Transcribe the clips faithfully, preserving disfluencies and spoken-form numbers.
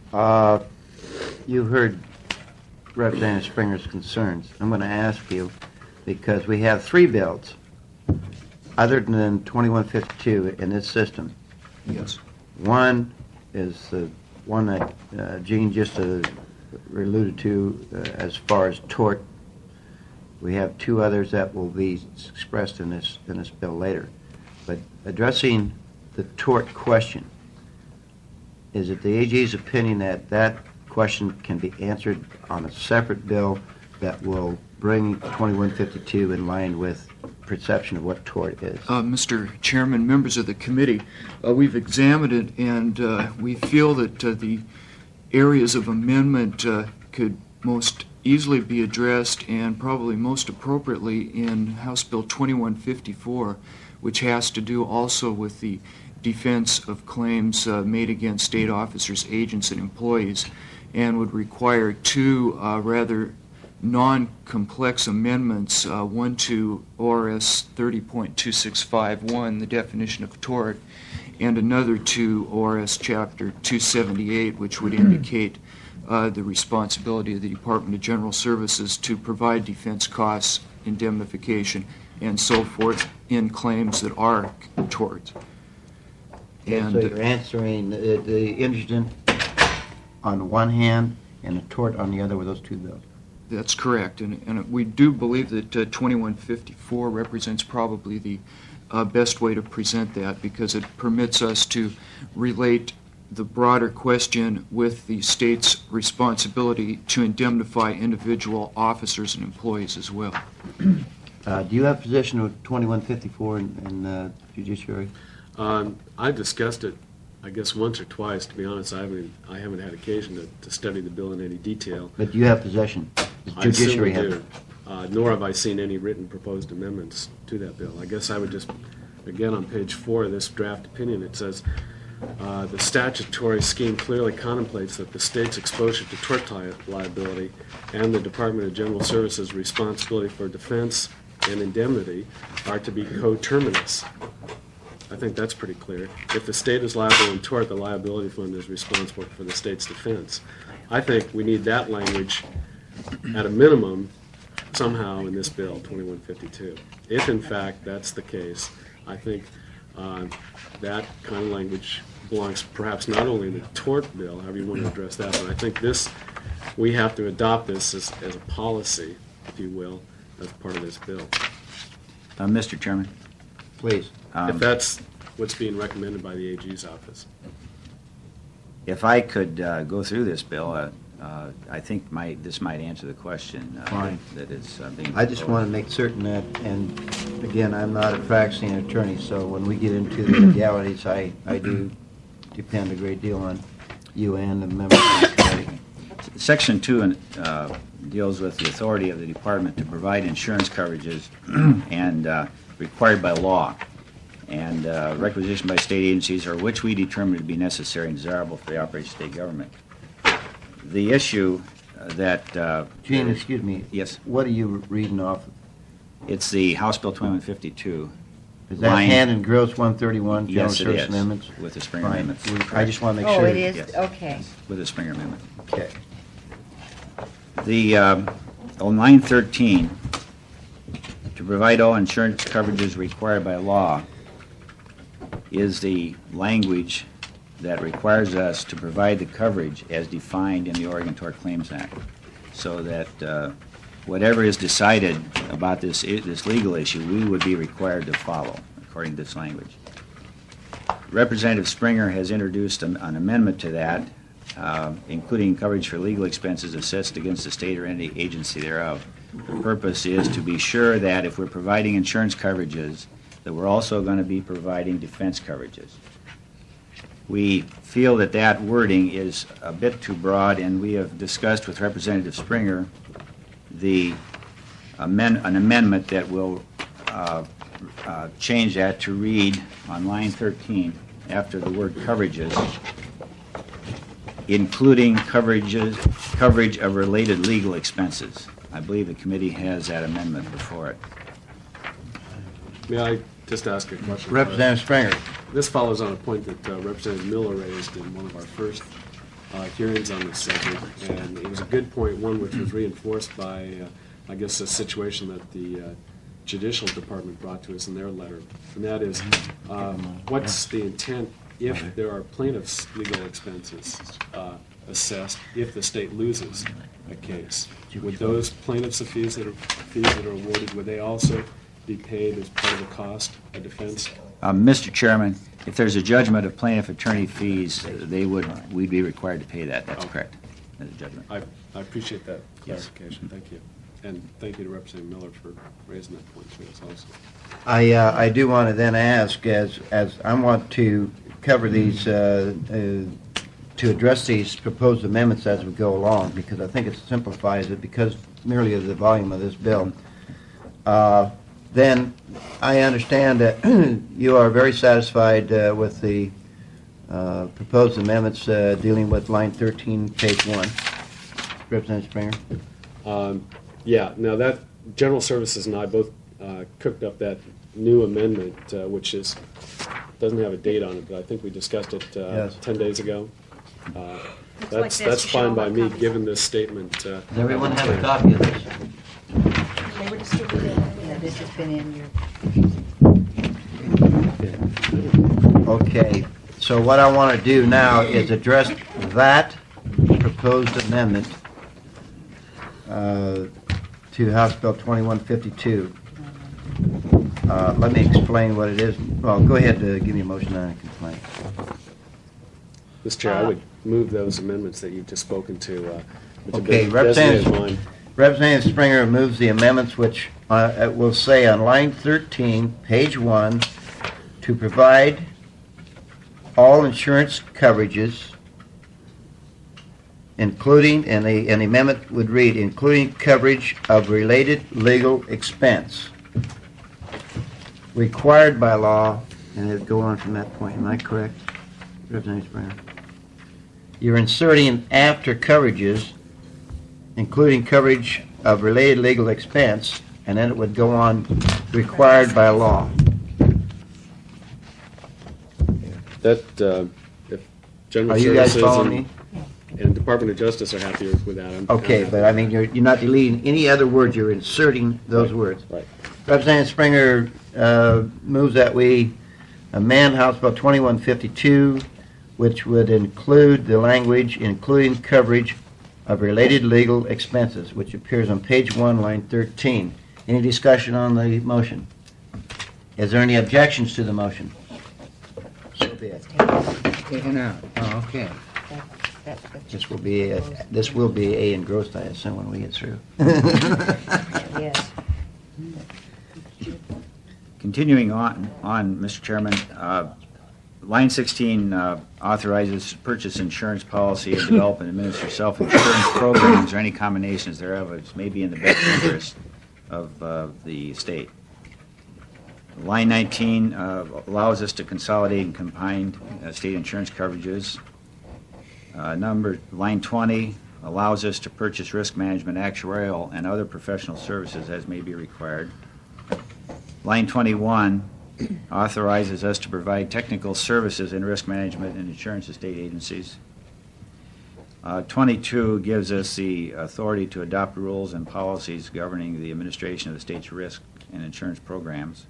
Uh, you heard Representative Springer's concerns. I'm going to ask you, because we have three bills other than twenty-one fifty-two in this system. Yes. One is the one that uh, Gene just uh, alluded to uh, as far as tort. We have two others that will be expressed in this in this bill later. But addressing the tort question, is it the A G's opinion that that question can be answered on a separate bill that will bring twenty-one fifty-two in line with perception of what tort is? Uh, Mister Chairman, members of the committee, uh, we've examined it, and uh, we feel that uh, the areas of amendment uh, could most easily be addressed and probably most appropriately in House Bill twenty-one fifty-four, which has to do also with the defense of claims uh, made against state officers, agents, and employees, and would require two uh, rather non-complex amendments, uh, one to O R S thirty point two six five one, the definition of tort, and another to O R S Chapter two seventy-eight, which would indicate uh, the responsibility of the Department of General Services to provide defense costs, indemnification, and so forth in claims that are torts. And so you're answering the, the indigent on one hand and the tort on the other with those two bills. That's correct, and, and we do believe that uh, twenty-one fifty-four represents probably the uh, best way to present that, because it permits us to relate the broader question with the state's responsibility to indemnify individual officers and employees as well. Uh, do you have position with twenty-one fifty-four in, in uh, judiciary? Um, I've discussed it, I guess, once or twice. To be honest, I haven't. I haven't had occasion to, to study the bill in any detail. But you have possession. I assume we do. Uh, nor have I seen any written proposed amendments to that bill. I guess I would just, again, on page four of this draft opinion, it says uh, the statutory scheme clearly contemplates that the state's exposure to tort liability and the Department of General Services' responsibility for defense and indemnity are to be coterminous. I think that's pretty clear. If the state is liable in tort, the liability fund is responsible for the state's defense. I think we need that language at a minimum somehow in this bill, twenty-one fifty-two. If in fact that's the case, I think uh, that kind of language belongs perhaps not only in the tort bill, however you want to address that, but I think this, we have to adopt this as, as a policy, if you will, as part of this bill. Uh, Mister Chairman. Please. Um, if that's what's being recommended by the A G's office. If I could uh, go through this bill, uh, uh, I think my, this might answer the question uh, Fine. that is uh, being I just proposed. want to make certain that, and again, I'm not a practicing attorney, so when we get into the legalities, I, I do depend a great deal on you and the members of the committee. Section two uh, deals with the authority of the department to provide insurance coverages and uh, required by law and uh, requisitioned by state agencies, or which we determine to be necessary and desirable for the operation of state government. The issue uh, that... Uh, Gene, excuse me. Yes. What are you reading off of? It's the House Bill twenty-one fifty-two. Is that Line, hand and Gross one thirty-one, General yes, it Service is, Amendments? with the Springer Fine. Amendments. We- I just want to make Oh, sure. it is? Yes. Okay. With the Springer Amendment. Okay. The um, on line thirteen, to provide all insurance coverages required by law, is the language that requires us to provide the coverage as defined in the Oregon Tort Claims Act, so that uh, whatever is decided about this this legal issue, we would be required to follow according to this language. Representative Springer has introduced an, an amendment to that, uh, including coverage for legal expenses assessed against the state or any agency thereof. The purpose is to be sure that if we're providing insurance coverages, that we're also going to be providing defense coverages. We feel that that wording is a bit too broad, and we have discussed with Representative Springer the amend, an amendment that will uh, uh, change that to read on line thirteen, after the word coverages, including coverages, coverage of related legal expenses. I believe the committee has that amendment before it. May I just ask a question? Representative Springer. This follows on a point that uh, Representative Miller raised in one of our first uh, hearings on this subject, and it was a good point, one which was reinforced by, uh, I guess, a situation that the uh, Judicial Department brought to us in their letter, and that is, um, what's the intent if there are plaintiffs' legal expenses uh, assessed if the state loses a case? Would those plaintiffs' fees that are fees that are awarded, would they also be paid as part of the cost of defense? Uh, Mister Chairman, if there's a judgment of plaintiff attorney fees, uh, they would, we'd be required to pay that. That's Okay. correct. As a judgment. I, I appreciate that Yes. clarification. Thank you. And thank you to Representative Miller for raising that point to us also. I, uh, I do want to then ask, as, as I want to cover these, uh, uh, to address these proposed amendments as we go along, because I think it simplifies it because merely of the volume of this bill. Uh, then I understand that you are very satisfied uh, with the uh, proposed amendments uh, dealing with line thirteen, page one. Representative Springer? Um, Yeah, now that, General Services and I both uh, cooked up that new amendment, uh, which is, doesn't have a date on it, but I think we discussed it uh, Yes. ten days ago. Uh, Looks like That's, this. that's You should all fine by have me, copies. given this statement. uh, Does everyone have a copy of this? They were distributed. Yeah, this has been in your, Okay, so what I want to do now is address that proposed amendment uh, to House Bill twenty-one fifty-two. Uh, Let me explain what it is. Well, go ahead, uh, give me a motion on a complaint. Mister Chair, I would move those amendments that you've just spoken to. uh, which have Okay, been Representative- designated mine. Representative Springer moves the amendments which uh, it will say on line thirteen, page one, to provide all insurance coverages, including, and the, and the amendment would read, including coverage of related legal expense required by law, and it would go on from that point. Am I correct, Representative Springer? You're inserting after coverages, including coverage of related legal expense, and then it would go on, required by law. That, uh, if General Are you guys Services following me? and, and Department of Justice are happy with that, I'm. Okay, I'm but I mean, you're, you're not deleting any other words, you're inserting those words. Right. Representative Springer uh, moves that we amend House Bill twenty-one fifty-two, which would include the language, including coverage of related legal expenses, which appears on page one, line thirteen. Any discussion on the motion? Is there any objections to the motion? So be it. taken out. Oh, okay. That- that's what you- This will be, a- this will be A engrossed, I assume, when we get through. Yes. Continuing on, on, Mister Chairman, uh, line sixteen uh, authorizes to purchase insurance policy and develop and administer self-insurance programs or any combinations thereof which may be in the best interest of uh, the state. Line nineteen uh, allows us to consolidate and combine uh, state insurance coverages. Uh, Number, line twenty allows us to purchase risk management, actuarial, and other professional services as may be required. Line twenty-one authorizes us to provide technical services in risk management and insurance to state agencies. Uh, twenty-two gives us the authority to adopt rules and policies governing the administration of the state's risk and insurance programs.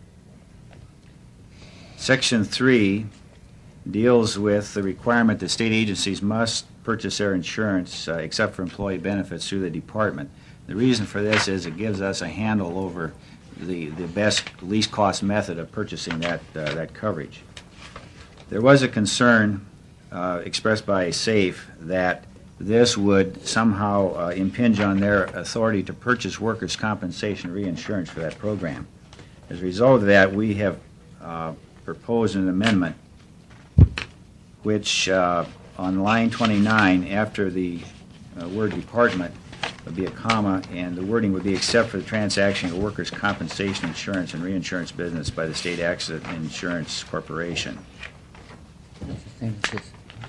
Section three deals with the requirement that state agencies must purchase their insurance, uh, except for employee benefits, through the department. The reason for this is it gives us a handle over the, the best, least cost method of purchasing that, uh, that coverage. There was a concern uh, expressed by SAFE that this would somehow uh, impinge on their authority to purchase workers' compensation reinsurance for that program. As a result of that, we have uh, proposed an amendment which uh, on line twenty-nine, after the uh, word department, would be a comma, and the wording would be except for the transaction of workers' compensation insurance and reinsurance business by the State Accident Insurance Corporation. That's the same as this.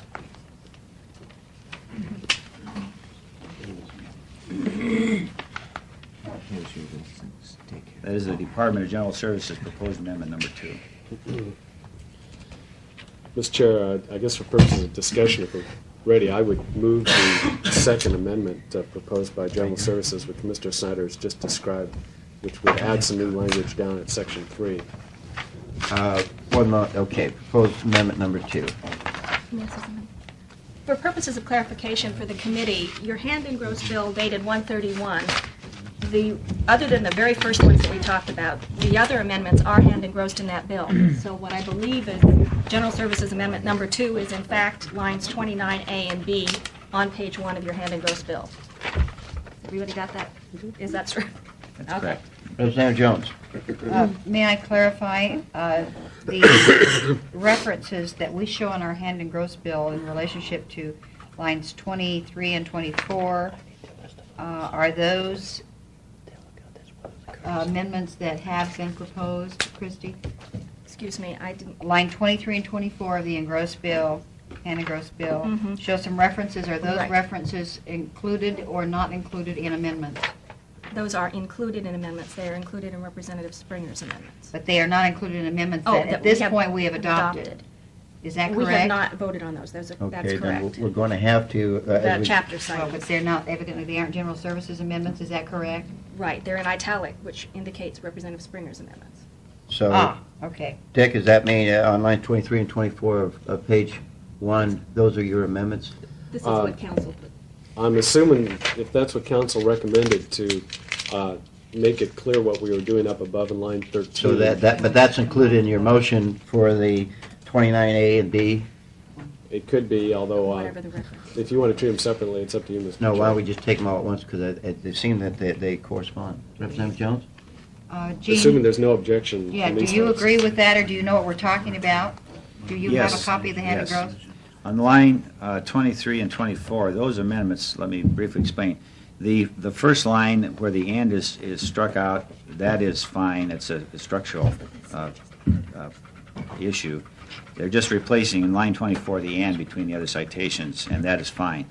That is the Department of General Services proposed amendment number two. Mister Chair, uh, I guess for purposes of discussion, if we're ready, I would move the second amendment uh, proposed by General Services, which Mister Snyder has just described, which would add some new language down at section three. Uh, One more, okay, proposed amendment number two. May I say something? For purposes of clarification for the committee, your hand engrossed bill dated one thirty-one, the, other than the very first ones that we talked about, the other amendments are hand engrossed in that bill. So what I believe is General Services Amendment Number Two is in fact lines twenty-nine A and B on page one of your hand engrossed bill. Everybody got that? Is that true? That's Okay. correct. Representative Jones. Uh, May I clarify, uh, the references that we show on our hand and gross bill in relationship to lines twenty-three and twenty-four, uh, are those uh, amendments that have been proposed, Christie? Excuse me, I didn't, Line twenty-three and twenty-four of the engrossed bill, hand engrossed bill, Mhm. show some references. Are those Right. references included or not included in amendments? those are included in amendments. They are included in Representative Springer's amendments. But they are not included in amendments Oh, that that at we this have point we have adopted. adopted. Is that We correct? have not voted on those. Those are, that's Okay, then correct. we're- we're going to have to. uh, as The we- chapter Well, but cited. they're not, evidently they aren't general services amendments, is that correct? Right, they're in italic, which indicates Representative Springer's amendments. So, Ah, okay. Dick, does that mean uh, on line twenty-three and twenty-four of of page one, those are your amendments? This is Uh, what council put. I'm assuming if that's what council recommended, to uh, make it clear what we were doing up above in line thirteen. So that, that, but that's included in your motion for the twenty-nine A and B? It could be, although, uh, Whatever the reference. if you want to treat them separately, it's up to you, Mister No, why don't we Chair. just take them all at once, because it, it it seemed that they, they correspond. Representative Jones? Uh, Assuming Jean, there's no objection. yeah, on do these you ones. agree with that, or do you know what we're talking about? Do you have a Yes, copy of the hand and yes. gross? On line uh, twenty-three and twenty-four, those amendments, let me briefly explain. The, the first line where the "and" is, is struck out, that is fine. It's a structural uh, uh, issue. They're just replacing in line twenty-four the "and" between the other citations, and that is fine.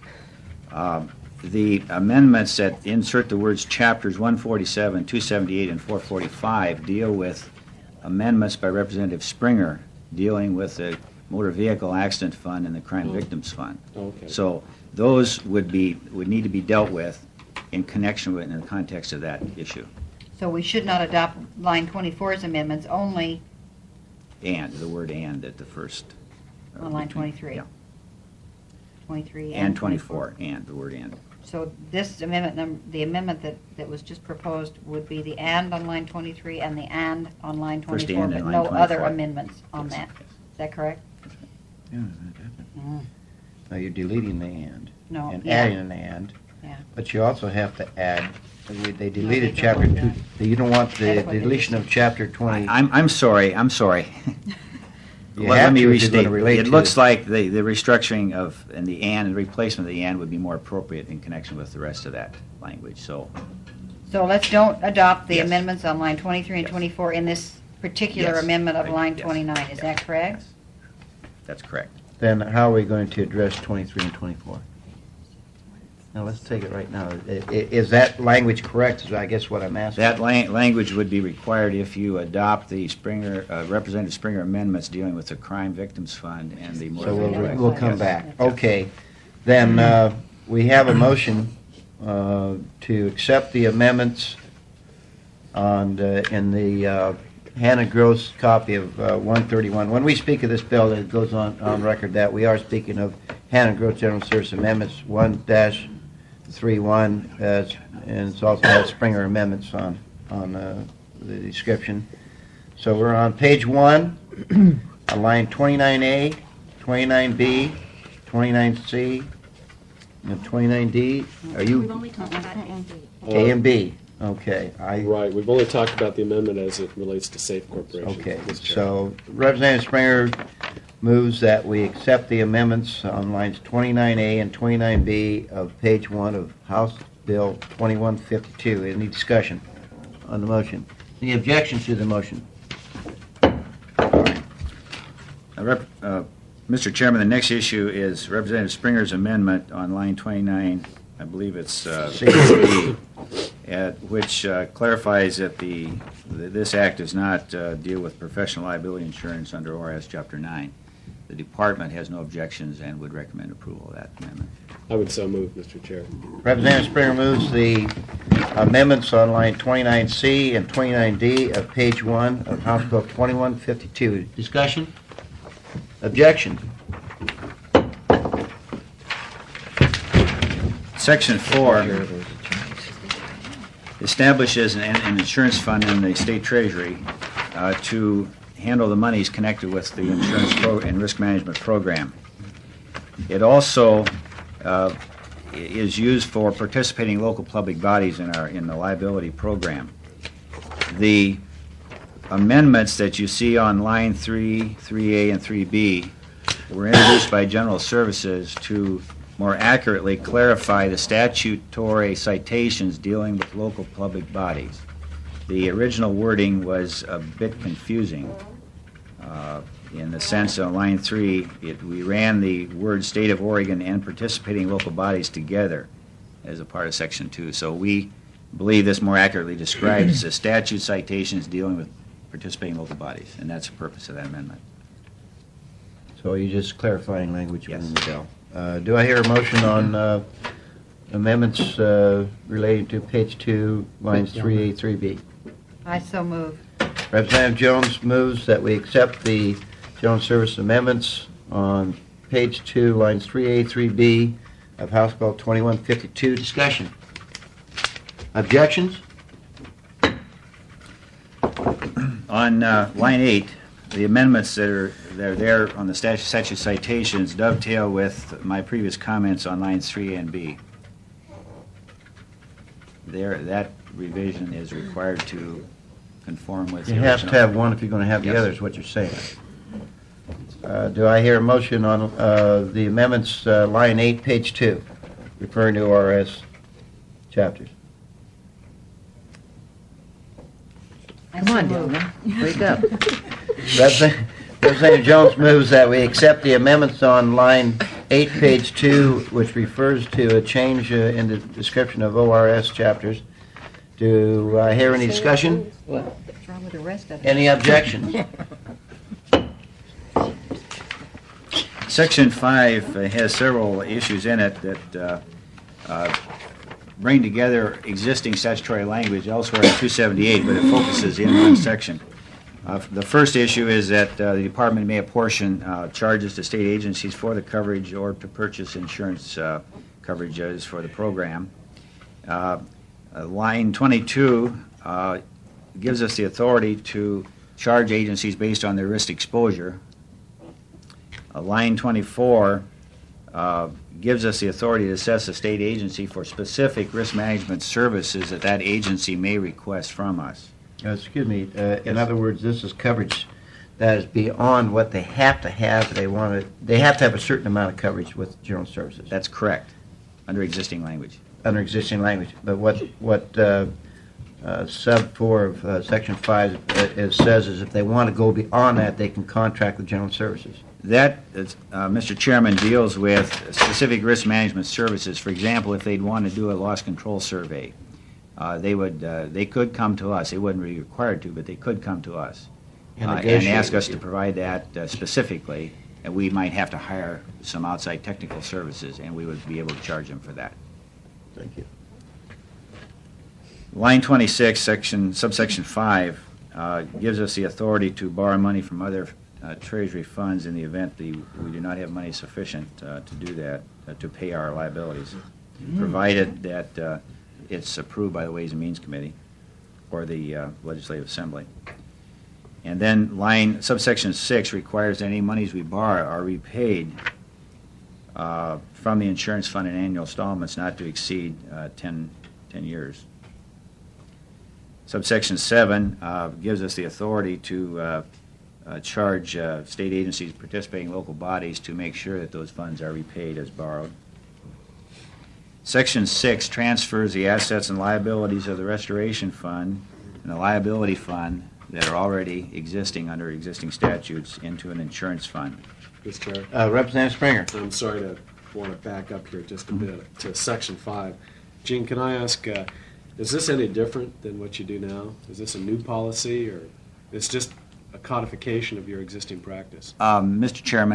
Um, The amendments that insert the words chapters one forty-seven, two seventy-eight, and four forty-five deal with amendments by Representative Springer dealing with the Motor Vehicle Accident Fund and the Crime Victims Fund. Okay. So those would be, would need to be dealt with in connection with, in the context of that issue. So we should not adopt line twenty-four's amendments, only And, the word "and" at the first. uh, on line between- twenty-three. Yeah, twenty-three and twenty-four, and, the word "and." So this amendment, num- the amendment that, that was just proposed would be the "and" on line twenty-three and the "and" on line First twenty-four, "and" but on no line other twenty-four. amendments on Yes, that. yes. Is that correct? Mm. Now, you're deleting the "and." No, And yeah. adding an "and." Yeah. But you also have to add, they they deleted don't chapter want two, you don't want the That's what they deletion did. of chapter I- twenty. I'm, I'm sorry, I'm sorry. You Let- have Let me to if you're restate. gonna relate It to looks it. like the, the restructuring of, and the "and," the replacement of the "and" would be more appropriate in connection with the rest of that language, so. So let's don't adopt the Yes. amendments on line twenty-three and Yes. twenty-four in this particular Yes. amendment of Right. line Yes. twenty-nine. Is that correct? That's correct. Then how are we going to address twenty-three and twenty-four? Now, let's take it right now. I- i- Is that language correct, is I guess what I'm asking? That lang- language would be required if you adopt the Springer, uh, Representative Springer amendments dealing with the Crime Victims Fund and the Motor So we'll, Vehicle Accident we'll Fund. come Yes. back. Yes. Okay. Then, uh, we have a motion uh, to accept the amendments on, the- in the uh, Hannah Gross copy of uh, one thirty-one. When we speak of this bill, it goes on, on record that we are speaking of Hannah Gross General Service Amendments one dash three one, uh, and it's also has Springer amendments on, on uh, the description. So we're on page one, on line twenty-nine A, twenty-nine B, twenty-nine C, and twenty-nine D. Are We've you only talked about A and B. A and B? Okay, I, Right, we've only talked about the amendment as it relates to Safe Corporation. okay. Mister Chair. So Representative Springer moves that we accept the amendments on lines twenty-nine A and twenty-nine B of page one of House Bill twenty-one fifty-two. Any discussion on the motion? Any objection to the motion? All right. Uh, Rep- uh, Mister Chairman, the next issue is Representative Springer's amendment on line twenty-nine, I believe it's uh, C. C, at which uh, clarifies that the, th- this act does not uh, deal with professional liability insurance under O R S Chapter nine. The department has no objections and would recommend approval of that amendment. I would so move, Mister Chair. Representative Springer moves the amendments on line twenty-nine C and twenty-nine D of page one of House Bill twenty-one fifty-two. Discussion? Objection? Section four establishes an, an insurance fund in the state treasury uh, to handle the monies connected with the insurance pro- and risk management program. It also uh, is used for participating local public bodies in our in the liability program. The amendments that you see on line three, three A, and three B were introduced by General Services to more accurately clarify the statutory citations dealing with local public bodies. The original wording was a bit confusing. Uh, in the sense on line three, it, we ran the word State of Oregon and participating local bodies together as a part of section two. So we believe this more accurately describes the statute citations dealing with participating local bodies, and that's the purpose of that amendment. So you're just clarifying language Yes. within the bill. Uh, Do I hear a motion on uh, amendments uh, relating to page two, lines three A, three B? I so move. Representative Jones moves that we accept the General Service amendments on page two, lines three A, three B of House Bill twenty-one fifty-two. Discussion? Objections? On uh, line eight, the amendments that are, that are there on the statute statute citations dovetail with my previous comments on lines three A and B. There, that revision is required to conform with the You have to original. have one if you're going to have the Yes. other, is what you're saying. Uh, Do I hear a motion on uh, the amendments, uh, line eight, page two, referring to O R S chapters? I so move. Wake up. Representative Representative Jones moves that we accept the amendments on line eight, page two, which refers to a change uh, in the description of O R S chapters. Do I hear any discussion? What's wrong with the rest of it? Any objections? Section five uh, has several issues in it that uh, uh, bring together existing statutory language elsewhere in two seventy-eight, but it focuses in one section. Uh, The first issue is that uh, the department may apportion uh, charges to state agencies for the coverage or to purchase insurance uh, coverages for the program. Uh, uh, Line twenty-two uh, gives us the authority to charge agencies based on their risk exposure. Uh, Line twenty-four uh, gives us the authority to assess a state agency for specific risk management services that that agency may request from us. Uh, Excuse me, uh, in other words, this is coverage that is beyond what they have to have. They want to, they have to have a certain amount of coverage with General Services. That's correct, under existing language. Under existing language. But what, what uh, uh, sub four of uh, section five uh, it says is if they want to go beyond that, they can contract with General Services. That, is, uh, Mister Chairman, deals with specific risk management services. For example, if they'd want to do a loss control survey, uh, they would, uh, they could come to us. They wouldn't be required to, but they could come to us And uh, and negotiate ask us with to you. provide that uh, specifically, and we might have to hire some outside technical services, and we would be able to charge them for that. Thank you. Line twenty-six, section, subsection five, uh, gives us the authority to borrow money from other uh, treasury funds in the event the, we do not have money sufficient uh, to do that, uh, to pay our liabilities, provided that uh, it's approved by the Ways and Means Committee or the uh, Legislative Assembly. And then line, subsection six requires that any monies we borrow are repaid uh, from the insurance fund in annual installments not to exceed uh, ten, ten years. Subsection seven uh, gives us the authority to uh, uh, charge uh, state agencies participating local bodies to make sure that those funds are repaid as borrowed. Section six transfers the assets and liabilities of the restoration fund and the liability fund that are already existing under existing statutes into an insurance fund. Mister Chair, Uh, Representative Springer. I'm sorry to want to back up here just a bit to section five. Gene, can I ask, uh, is this any different than what you do now? Is this a new policy, or it's just a codification of your existing practice? Um, Mister Chairman,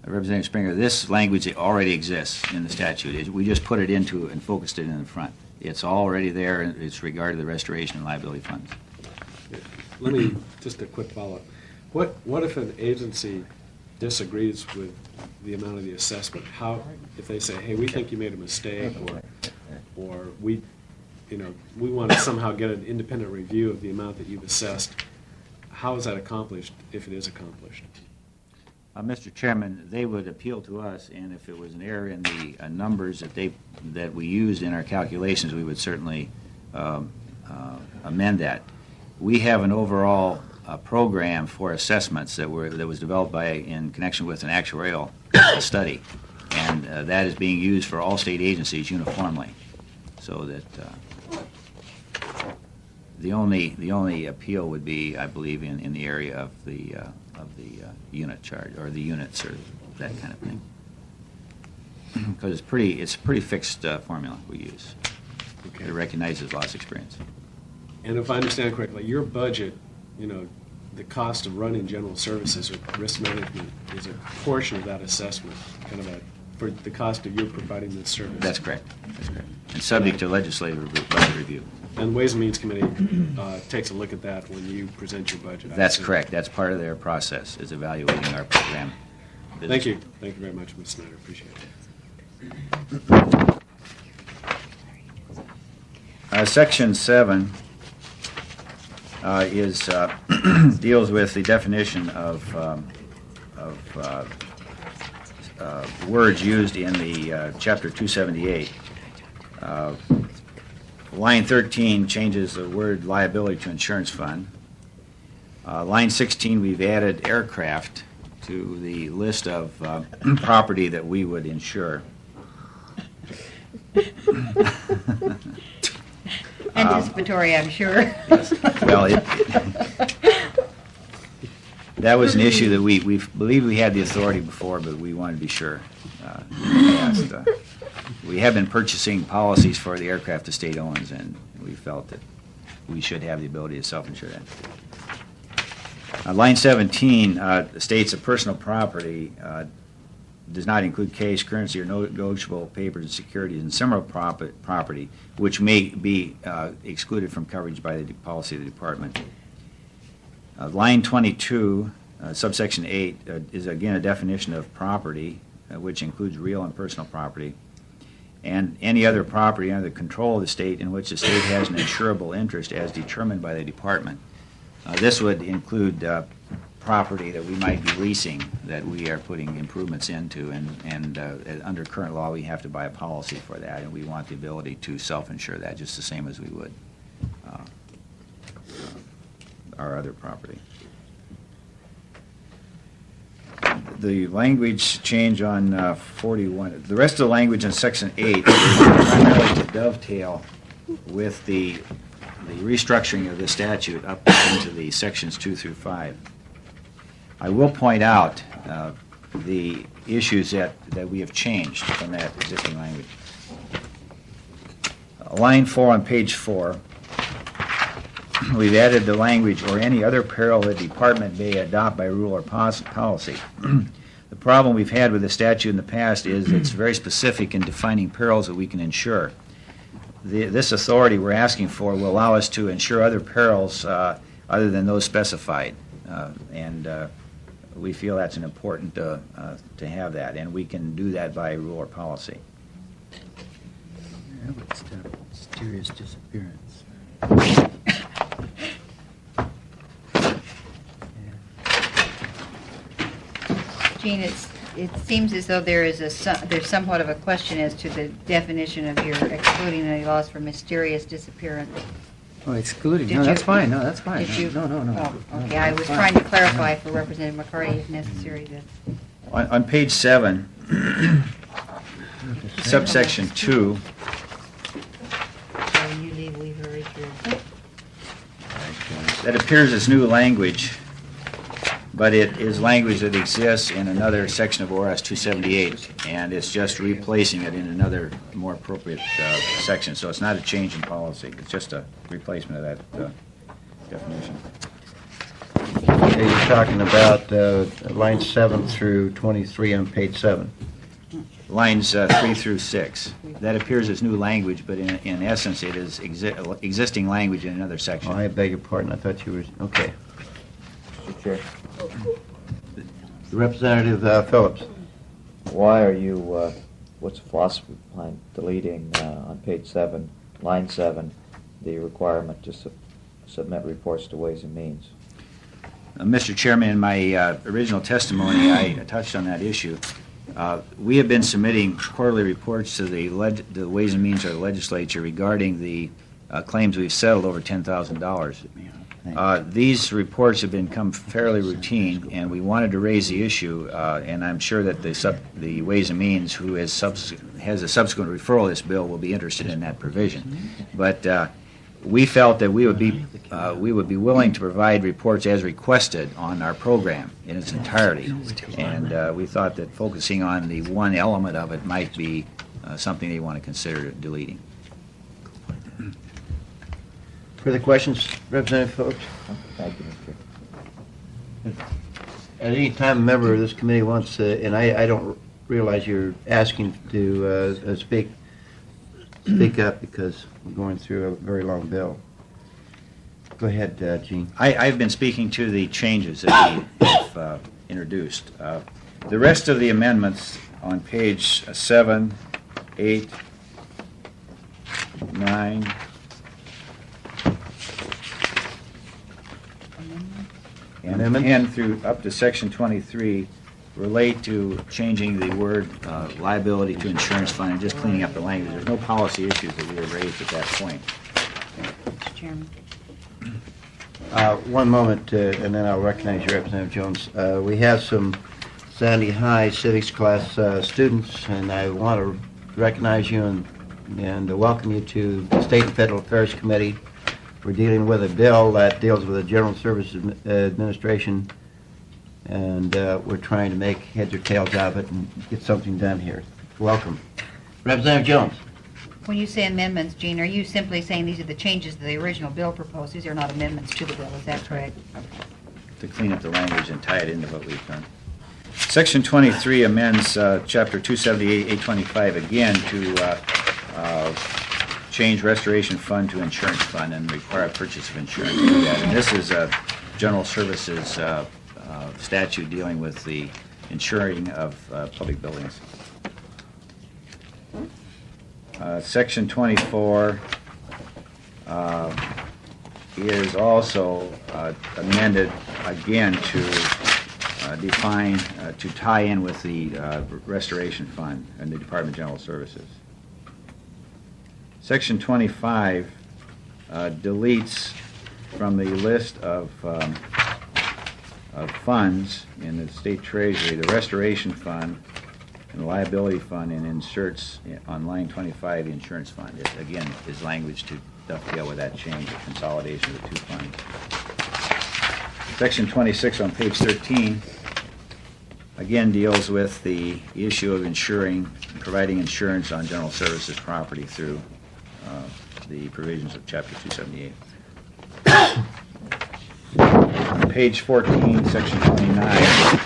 Representative Springer, this language already exists in the statute. It- We just put it into and focused it in the front. It's already there, and it's regarding the restoration and liability funds. Let me, just a quick follow-up. What, what if an agency disagrees with the amount of the assessment? How, if they say, hey, we think you made a mistake, or, or we, you know, we want to somehow get an independent review of the amount that you've assessed, how is that accomplished, if it is accomplished? Uh, Mister Chairman, they would appeal to us, and if it was an error in the uh, numbers that they, that we used in our calculations, we would certainly um, uh, amend that. We have an overall uh, program for assessments that were, that was developed by, in connection with an actuarial study, and uh, that is being used for all state agencies uniformly, so that uh, the only, the only appeal would be, I believe, in, in the area of the uh, of the uh, unit charge, or the units, or that kind of thing. Because it's pretty, it's a pretty fixed uh, formula we use. Okay. It recognizes loss experience. And if I understand correctly, your budget, you know, the cost of running general services or risk management is a portion of that assessment, kind of a, for the cost of you providing this service. That's correct. That's correct. And subject to legislative re- budget review. And Ways and Means Committee uh, takes a look at that when you present your budget. I That's assume. correct. That's part of their process, is evaluating our program. Thank you. Thank you very much, Miz Snyder. Appreciate it. Uh, Section seven uh, is, uh, deals with the definition of, um, of uh, uh, words used in the uh, Chapter two seventy-eight. Uh, Line thirteen changes the word liability to insurance fund. Uh, Line sixteen, we've added aircraft to the list of uh, property that we would insure. Anticipatory, I'm sure. Well, it, that was an issue that we, we believed we had the authority before, but we wanted to be sure. Uh, in the past, uh, we have been purchasing policies for the aircraft the state owns, and we felt that we should have the ability to self-insure that. Uh, line seventeen uh, states that personal property uh, does not include cash, currency, or negotiable papers and securities and similar prop- property, which may be uh, excluded from coverage by the policy of the department. Uh, line twenty-two, uh, subsection eight, uh, is again a definition of property, uh, which includes real and personal property, and any other property under the control of the state in which the state has an insurable interest as determined by the department. Uh, this would include uh, property that we might be leasing that we are putting improvements into, and, and uh, under current law we have to buy a policy for that, and we want the ability to self-insure that just the same as we would uh, our other property. The language change on uh, forty-one, the rest of the language in section eight is primarily to dovetail with the the restructuring of the statute up into the sections two through five. I will point out uh, the issues that, that we have changed from that existing language. Uh, line four on page four, we've added the language, or any other peril the department may adopt by rule or pos- policy. The problem we've had with the statute in the past is it's very specific in defining perils that we can insure. The, this authority we're asking for will allow us to insure other perils uh, other than those specified, uh, and uh, we feel that's an important uh, uh, to have that, and we can do that by rule or policy. Yeah, but it's a mysterious disappearance. Gene, it's, it seems as though there is a, so- there's somewhat of a question as to the definition of your excluding any loss for mysterious disappearance. Oh, excluding, Did no, you- that's fine, no, that's fine. Did you? No, no, no. Oh, no, okay, I that's was fine. trying to clarify for Representative McCarty if necessary to. On, on page seven, subsection two, So you leave, we hurry through. that appears as new language, but it is language that exists in another section of O R S two seventy-eight, and it's just replacing it in another more appropriate uh, section. So it's not a change in policy, it's just a replacement of that uh, definition. are you talking about uh, lines seven through twenty-three on page seven? Lines uh, three through six. That appears as new language, but in, in essence, it is exi- existing language in another section. Oh, I beg your pardon, I thought you were, okay. Mister Chair, Representative uh, Phillips. why are you, uh, what's the philosophy behind deleting uh, on page seven, line seven, the requirement to sub- submit reports to Ways and Means? Uh, Mister Chairman, in my uh, original testimony, I touched on that issue. Uh, we have been submitting quarterly reports to the, leg- the Ways and Means of the legislature regarding the uh, claims we've settled over ten thousand dollars. Uh, these reports have become fairly routine, and we wanted to raise the issue, uh, and I'm sure that the, sub- the Ways and Means, who has, subs- has a subsequent referral of this bill, will be interested in that provision. But uh, we felt that we would be uh, we would be willing to provide reports as requested on our program in its entirety, and uh, we thought that focusing on the one element of it might be uh, something they want to consider deleting. Further questions, Representative Phillips? Thank you, Mister Chair. At any time, a member of this committee wants to, and I, I don't realize you're asking to uh, uh, speak, speak up because we're going through a very long bill. Go ahead, uh, Gene. I, I've been speaking to the changes that we have uh, introduced. Uh, the rest of the amendments on page seven, eight, nine, and Amendments? ten through up to section twenty-three relate to changing the word uh, liability to insurance fund and just cleaning up the language. There's no policy issues that we have raised at that point. Mister Chairman. Uh, One moment, uh, and then I'll recognize you, Representative Jones. Uh, We have some Sandy High civics class uh, students, and I want to recognize you and and welcome you to the State and Federal Affairs Committee. We're dealing with a bill that deals with the General Services Administration, and uh, we're trying to make heads or tails out of it and get something done here. Welcome. Representative Jones. When you say amendments, Gene, are you simply saying these are the changes that the original bill proposed? These are not amendments to the bill, is that correct? To clean up the language and tie it into what we've done. Section twenty-three amends uh, Chapter two seventy-eight, eight twenty-five again to uh, uh, change restoration fund to insurance fund and require purchase of insurance to do that. And this is a general services uh, uh, statute dealing with the insuring of uh, public buildings. Uh, Section twenty-four uh, is also uh, amended again to uh, define, uh, to tie in with the uh, Restoration Fund and the Department of General Services. Section twenty-five uh, deletes from the list of, um, of funds in the State Treasury the Restoration Fund and the Liability Fund, and inserts on line twenty-five the Insurance Fund. It, again, is language to dovetail with that change, the consolidation of the two funds. Section twenty-six on page thirteen again deals with the issue of insuring, providing insurance on general services property through uh, the provisions of Chapter two seventy-eight. On page fourteen, section twenty-nine,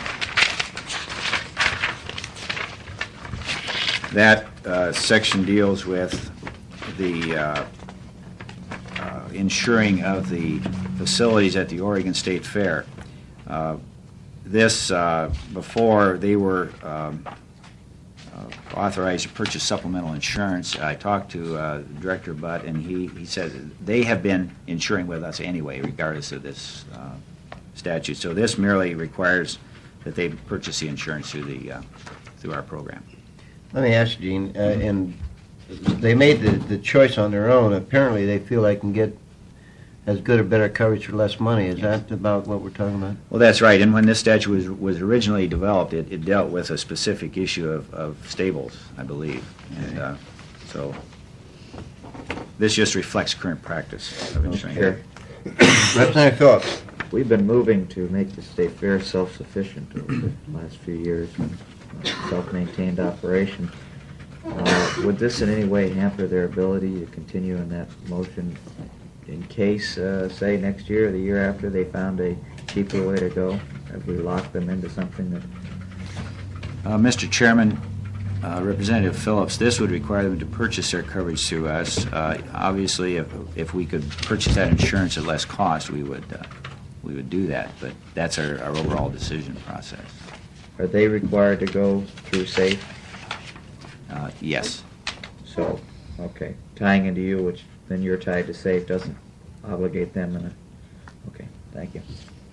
that uh, section deals with the uh, uh, insuring of the facilities at the Oregon State Fair. Uh, this, uh, before they were um, uh, authorized to purchase supplemental insurance, I talked to uh, Director Butt, and he, he said they have been insuring with us anyway, regardless of this uh, statute. So this merely requires that they purchase the insurance through the uh, through our program. Let me ask you, Gene, uh, and they made the, the choice on their own. Apparently, they feel they can get as good or better coverage for less money. Is that about what we're talking about? Well, that's right. And when this statute was, was originally developed, it, it dealt with a specific issue of, of stables, I believe. And uh, so this just reflects current practice of insuring. Chair, Representative Phillips. we've been moving to make the state fair self-sufficient over the last few years, self-maintained operation. Uh, would this in any way hamper their ability to continue in that motion in case, uh, say, next year or the year after, they found a cheaper way to go? Have we locked them into something that, Uh, Mister Chairman, uh, Representative Phillips, this would require them to purchase their coverage through us. Uh, Obviously, if, if we could purchase that insurance at less cost, we would, uh, we would do that, but that's our, our overall decision process. are they required to go through SAFE? Uh, Yes. So, okay, tying into you, which then you're tied to SAFE, doesn't obligate them in a, okay, thank you.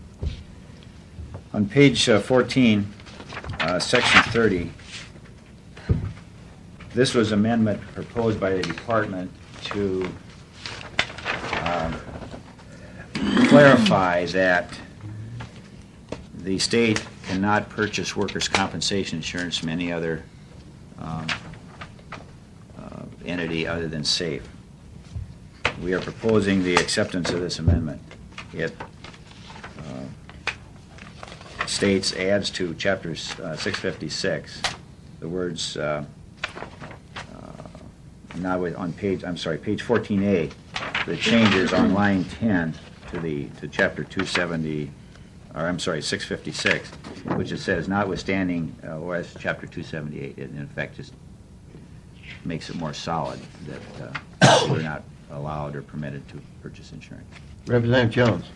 On page uh, fourteen, uh, section thirty, this was amendment proposed by the department to um, clarify that the state cannot purchase workers' compensation insurance from any other um, uh, entity other than SAFE. We are proposing the acceptance of this amendment. It uh, states, adds to Chapter uh, six fifty-six, the words, uh, uh, not with, on page, I'm sorry, page fourteen A, the changes on line ten to the, to Chapter two seventy, or I'm sorry, six fifty-six, which it says notwithstanding, uh, whereas Chapter two seventy-eight, it in effect just makes it more solid that uh, we're not allowed or permitted to purchase insurance. Representative Jones.